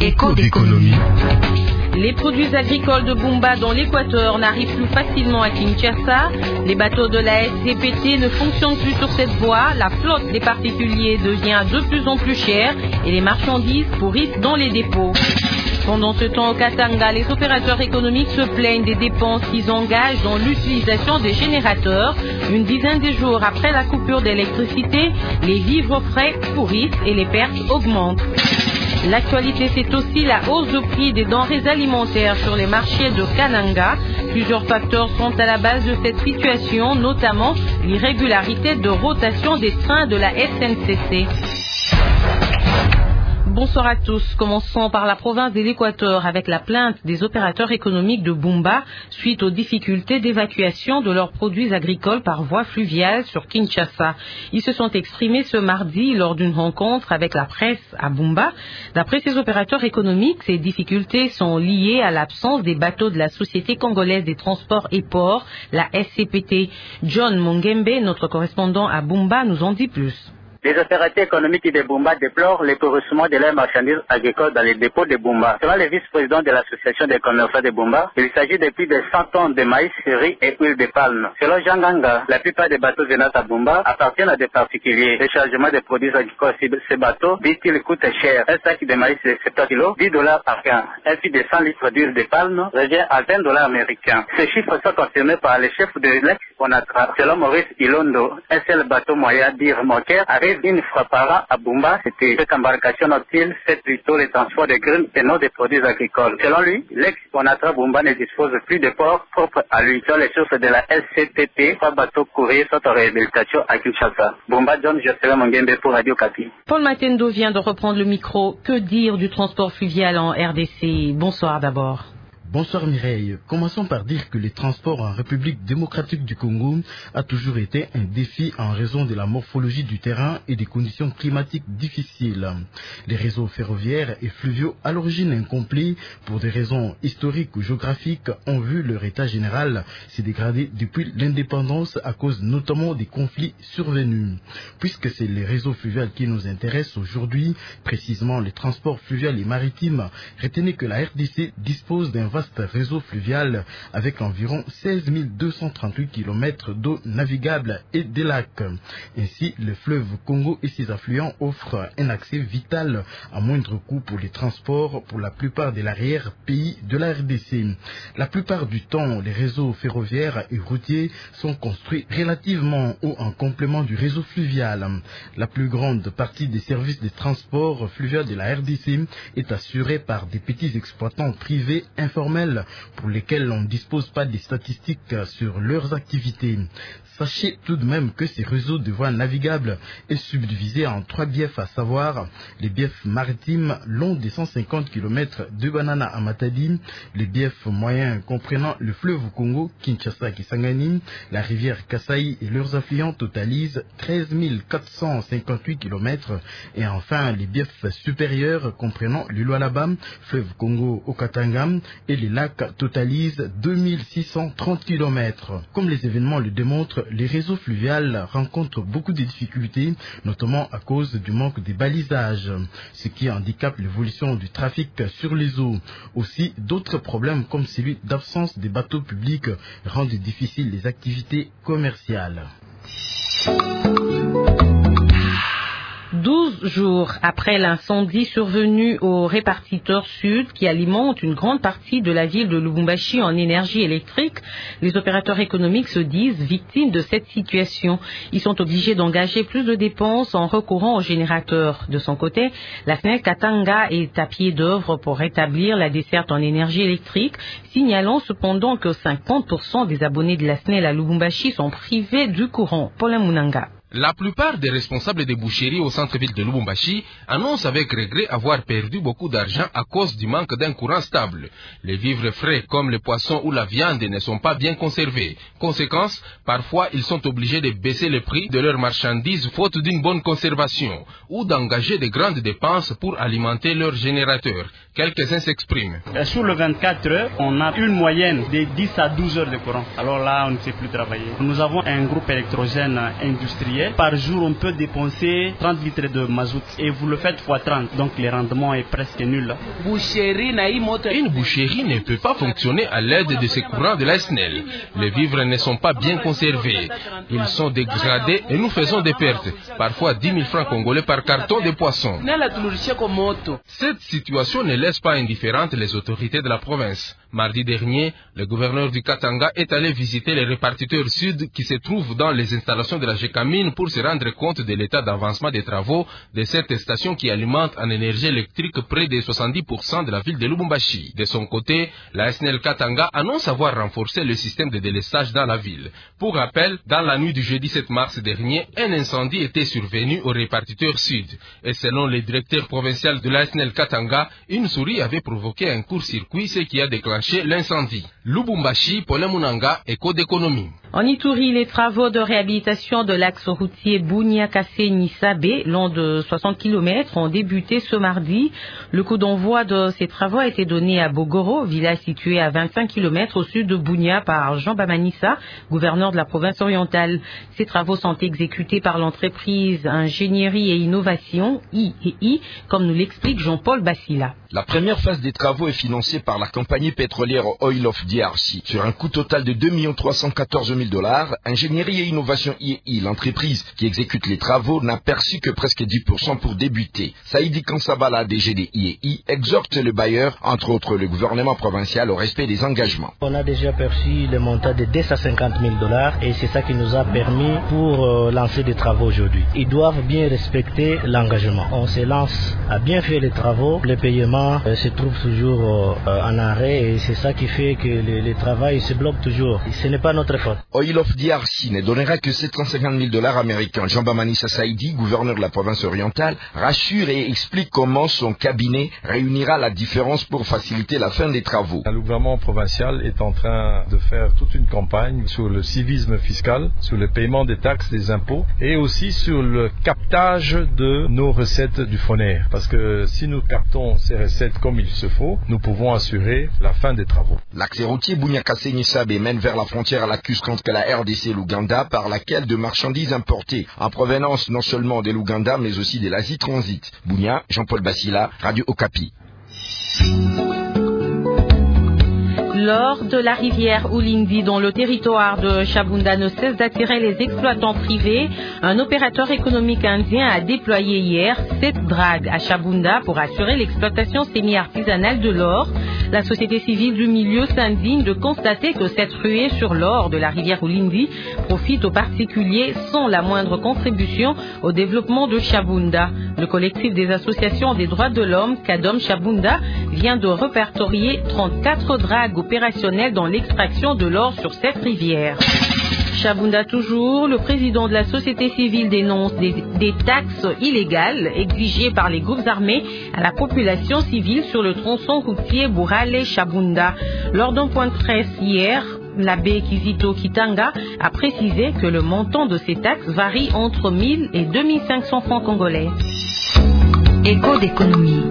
Écho d'économie. Les produits agricoles de Bumba dans l'Équateur n'arrivent plus facilement à Kinshasa. Les bateaux de la SCPT ne fonctionnent plus sur cette voie. La flotte des particuliers devient de plus en plus chère et les marchandises pourrissent dans les dépôts. Pendant ce temps, au Katanga, les opérateurs économiques se plaignent des dépenses qu'ils engagent dans l'utilisation des générateurs. Une dizaine de jours après la coupure d'électricité, les vivres frais pourrissent et les pertes augmentent. L'actualité, c'est aussi la hausse de prix des denrées alimentaires sur les marchés de Kananga. Plusieurs facteurs sont à la base de cette situation, notamment l'irrégularité de rotation des trains de la SNCC. Bonsoir à tous. Commençons par la province de l'Équateur avec la plainte des opérateurs économiques de Bumba suite aux difficultés d'évacuation de leurs produits agricoles par voie fluviale sur Kinshasa. Ils se sont exprimés ce mardi lors d'une rencontre avec la presse à Bumba. D'après ces opérateurs économiques, ces difficultés sont liées à l'absence des bateaux de la Société congolaise des transports et ports, la SCPT. John Mongembe, notre correspondant à Bumba, nous en dit plus. Les opérateurs économiques de Bumba déplorent le pourrissement de leurs marchandises agricoles dans les dépôts de Bumba. Selon le vice-président de l'association des commerçants de Bumba, il s'agit de plus de 100 tonnes de maïs, riz et huile de palme. Selon Jean Ganga, la plupart des bateaux venant à Bumba appartiennent à des particuliers. Le chargement des produits agricoles sur ces bateaux, dit-il, coûte cher. Un sac de maïs de 70 kilos, $10 par an. Un fil de 100 litres d'huile de palme revient à $20 américains. Ces chiffres sont confirmés par le chef de l'ex-Onatra. Selon Maurice Ilondo, un seul bateau moyen dit remorqueur arrive une fois par an à Bumba. Cette embarcation nocturne fait plutôt le transport de graines et non des produits agricoles. Selon lui, l'ex-Onatra Bumba ne dispose plus de port propre à lui. Sur les sources de la SCTT, 3 bateaux courriers sont en réhabilitation à Kinshasa. Bumba, John Jocelyn Mongembe pour Radio Kapi. Paul Matendo vient de reprendre le micro. Que dire du transport fluvial en RDC? Bonsoir d'abord. Bonsoir Mireille. Commençons par dire que les transports en République démocratique du Congo a toujours été un défi en raison de la morphologie du terrain et des conditions climatiques difficiles. Les réseaux ferroviaires et fluviaux à l'origine incomplets pour des raisons historiques ou géographiques ont vu leur état général se dégrader depuis l'indépendance à cause notamment des conflits survenus. Puisque c'est les réseaux fluviaux qui nous intéressent aujourd'hui, précisément les transports fluviaux et maritimes, retenez que la RDC dispose d'un vaste réseau fluvial avec environ 16 238 km d'eau navigable et des lacs. Ainsi, le fleuve Congo et ses affluents offrent un accès vital à moindre coût pour les transports pour la plupart de l'arrière-pays de la RDC. La plupart du temps, les réseaux ferroviaires et routiers sont construits relativement haut en complément du réseau fluvial. La plus grande partie des services de transport fluvial de la RDC est assurée par des petits exploitants privés informels pour lesquels on ne dispose pas des statistiques sur leurs activités. Sachez tout de même que ces réseaux de voies navigables est subdivisé en 3 biefs, à savoir les biefs maritimes longs de 150 km de Banana à Matadi, les biefs moyens comprenant le fleuve Congo, Kinshasa et Kisangani, la rivière Kasai et leurs affluents totalisent 13 458 km, et enfin les biefs supérieurs comprenant le Lualaba, fleuve Congo au Katanga et les lacs totalisent 2630 km. Comme les événements le démontrent, les réseaux fluviaux rencontrent beaucoup de difficultés, notamment à cause du manque de balisage, ce qui handicape l'évolution du trafic sur les eaux. Aussi, d'autres problèmes comme celui d'absence des bateaux publics rendent difficiles les activités commerciales. 12 jours après l'incendie survenu au répartiteur sud qui alimente une grande partie de la ville de Lubumbashi en énergie électrique, les opérateurs économiques se disent victimes de cette situation. Ils sont obligés d'engager plus de dépenses en recourant aux générateurs. De son côté, la SNEL Katanga est à pied d'œuvre pour rétablir la desserte en énergie électrique, signalant cependant que 50% des abonnés de la SNEL à Lubumbashi sont privés du courant. Paulin Munanga. La plupart des responsables des boucheries au centre-ville de Lubumbashi annoncent avec regret avoir perdu beaucoup d'argent à cause du manque d'un courant stable. Les vivres frais comme le poisson ou la viande ne sont pas bien conservés. Conséquence, parfois ils sont obligés de baisser le prix de leurs marchandises faute d'une bonne conservation ou d'engager de grandes dépenses pour alimenter leurs générateurs. Quelques-uns s'expriment. Sur le 24 heures, on a une moyenne de 10 à 12 heures de courant. Alors là, on ne sait plus travailler. Nous avons un groupe électrogène industriel juillet, par jour on peut dépenser 30 litres de mazout et vous le faites x 30, donc le rendement est presque nul. Une boucherie ne peut pas fonctionner à l'aide de ces courants de la SNEL. Les vivres ne sont pas bien conservés. Ils sont dégradés et nous faisons des pertes, parfois 10 000 francs congolais par carton de poisson. Cette situation ne laisse pas indifférentes les autorités de la province. Mardi dernier, le gouverneur du Katanga est allé visiter les répartiteurs sud qui se trouvent dans les installations de la Gécamine pour se rendre compte de l'état d'avancement des travaux de cette station qui alimente en énergie électrique près de 70% de la ville de Lubumbashi. De son côté, la SNEL Katanga annonce avoir renforcé le système de délestage dans la ville. Pour rappel, dans la nuit du jeudi 7 mars dernier, un incendie était survenu au répartiteur sud. Et selon le directeur provincial de la SNEL Katanga, une souris avait provoqué un court-circuit, ce qui a déclenché l'incendie. Lubumbashi, Paulin Munanga, Éco d'économie. En Ituri, les travaux de réhabilitation de l'axe routier Bunia-Kassé-Nisabe, long de 60 km, ont débuté ce mardi. Le coup d'envoi de ces travaux a été donné à Bogoro, village situé à 25 km au sud de Bunia, par Jean Bamanissa, gouverneur de la province orientale. Ces travaux sont exécutés par l'entreprise Ingénierie et Innovation, IEI, comme nous l'explique Jean-Paul Bassila. La première phase des travaux est financée par la compagnie pétrolière Oil of DRC. Sur un coût total de 2 314 000 $, Ingénierie et Innovation IEI, l'entreprise qui exécute les travaux, n'a perçu que presque 10% pour débuter. Saïdi Kansabala, DG de IEI, exhorte le bailleur, entre autres le gouvernement provincial, au respect des engagements. On a déjà perçu le montant de 250 000 $ et c'est ça qui nous a permis pour lancer des travaux aujourd'hui. Ils doivent bien respecter l'engagement. On se lance à bien faire les travaux. Le paiement se trouve toujours en arrêt et c'est ça qui fait que le travail se bloque toujours. Ce n'est pas notre faute. Oil of DRC ne donnera que 750 000 $ américains. Jean Bamanissa Saïdi, gouverneur de la province orientale, rassure et explique comment son cabinet réunira la différence pour faciliter la fin des travaux. Le gouvernement provincial est en train de faire toute une campagne sur le civisme fiscal, sur le paiement des taxes, des impôts et aussi sur le captage de nos recettes du FONER. Parce que si nous captons ces recettes comme il se faut, nous pouvons assurer la fin des travaux. L'axe routier Bunia-Kassé-Nisabe mène vers la frontière à la CUS contre la RDC et l'Ouganda, par laquelle de marchandises importées en provenance non seulement de l'Ouganda mais aussi de l'Asie transit. Bunia, Jean-Paul Bassila, Radio Okapi. Lors de la rivière Ulindi, dont le territoire de Chabunda ne cesse d'attirer les exploitants privés, un opérateur économique indien a déployé hier 7 dragues à Chabunda pour assurer l'exploitation semi-artisanale de l'or. La société civile du milieu s'indigne de constater que cette ruée sur l'or de la rivière Ulindi profite aux particuliers sans la moindre contribution au développement de Chabunda. Le collectif des associations des droits de l'homme, Kadom Chabunda, vient de répertorier 34 dragues opérationnelles dans l'extraction de l'or sur cette rivière. Chabunda toujours, le président de la société civile dénonce des taxes illégales exigées par les groupes armés à la population civile sur le tronçon routier Bourale-Chabunda. Lors d'un point de presse hier, l'abbé Kizito Kitanga a précisé que le montant de ces taxes varie entre 1000 et 2500 francs congolais. Éco d'économie.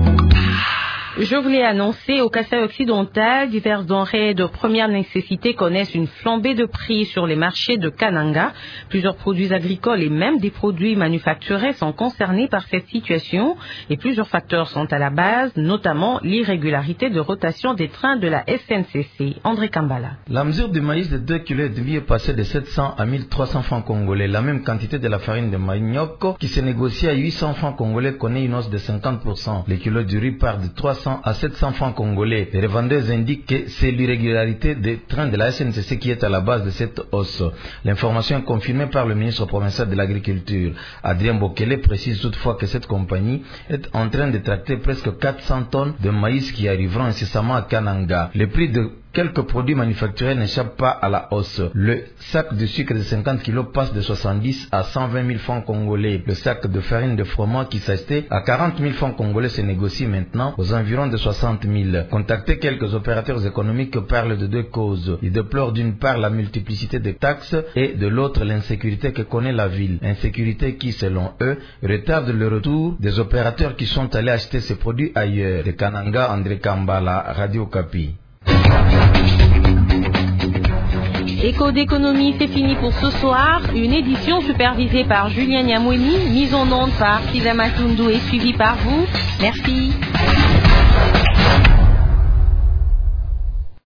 Je voulais annoncer au Kasaï occidental, diverses denrées de première nécessité connaissent une flambée de prix sur les marchés de Kananga. Plusieurs produits agricoles et même des produits manufacturés sont concernés par cette situation et plusieurs facteurs sont à la base, notamment l'irrégularité de rotation des trains de la SNCC. André Kambala. La mesure du maïs de 2 kg est passée de 700 à 1300 francs congolais. La même quantité de la farine de manioc qui se négocie à 800 francs congolais connaît une hausse de 50%. Le kilo du riz part de 300 à 700 francs congolais. Les revendeurs indiquent que c'est l'irrégularité des trains de la SNCC qui est à la base de cette hausse. L'information est confirmée par le ministre provincial de l'Agriculture. Adrien Bokele précise toutefois que cette compagnie est en train de tracter presque 400 tonnes de maïs qui arriveront incessamment à Kananga. Le prix de quelques produits manufacturés n'échappent pas à la hausse. Le sac de sucre de 50 kg passe de 70 à 120 000 francs congolais. Le sac de farine de froment qui s'achetait à 40 000 francs congolais se négocie maintenant aux environs de 60 000. Contactés, quelques opérateurs économiques parlent de deux causes. Ils déplorent d'une part la multiplicité des taxes et de l'autre l'insécurité que connaît la ville. Insécurité qui, selon eux, retarde le retour des opérateurs qui sont allés acheter ces produits ailleurs. De Kananga, André Kambala, Radio Okapi. Écho d'économie, c'est fini pour ce soir. Une édition supervisée par Julien Niamoueni, mise en onde par Sylvain Matundu et suivie par vous. Merci.